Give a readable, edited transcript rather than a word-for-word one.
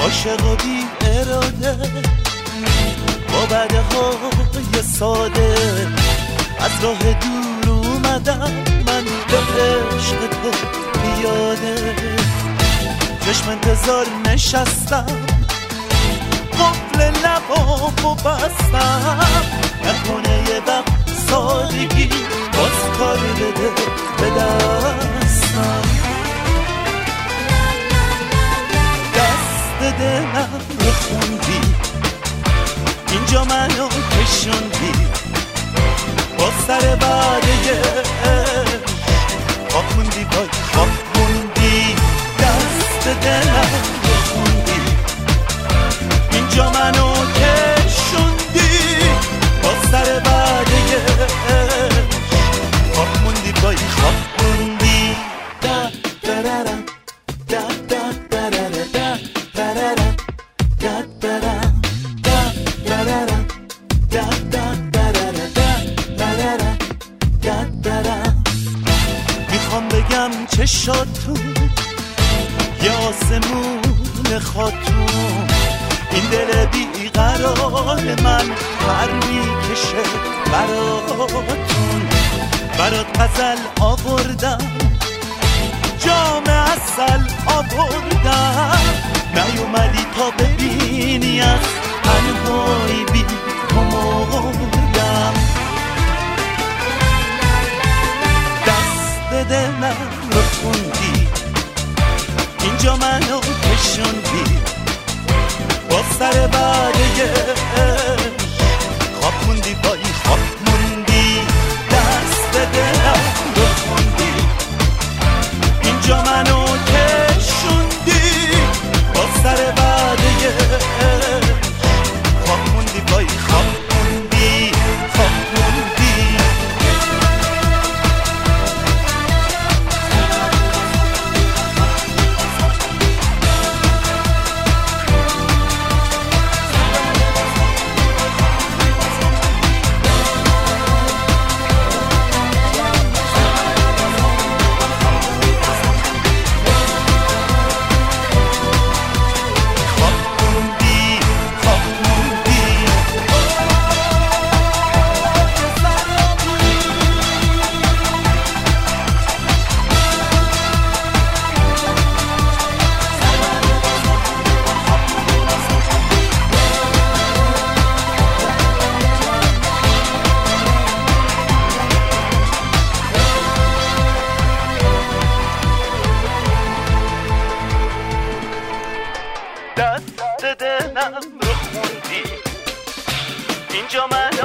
عاشق و بی اراده، با بدهای ساده از راه دور اومدم من به عشق تو پیاده. چشم انتظار نشستم، قفل لبامو بستم، نکنه یه وقت سادگی باز کار بده به دستم. دست دلم رو خوندی، اینجا منو کشوندی، با سر بعده خواب موندی، بای خواب موندی. دست دلم رو خوندی، اینجا منو کشوندی، با سر بعده خواب موندی، بای خواب موندی. دا دررم دا دا درره دا دررم دا دررم دا دررم دا دا درره دا دررم دا دررم. میخوام بگم چشاتون یه آسمون خاتون، این دل بیقرار من پر میکشه براتون. برات غزل آوردم، جام عسل آوردم، نیومدی تا ببینی از تنهایی بی تو مردم. دست دلم رو خوندی، اینجا منو کشوندی، با سر بعده خواب موندی، بایی خواب موندی. دست دلم رو خوندی، اینجا منو کشوندی، با سر بعده خواب موندی، بایی خواب موندی، خواب موندی. دست دلم رو خوندی، اینجا من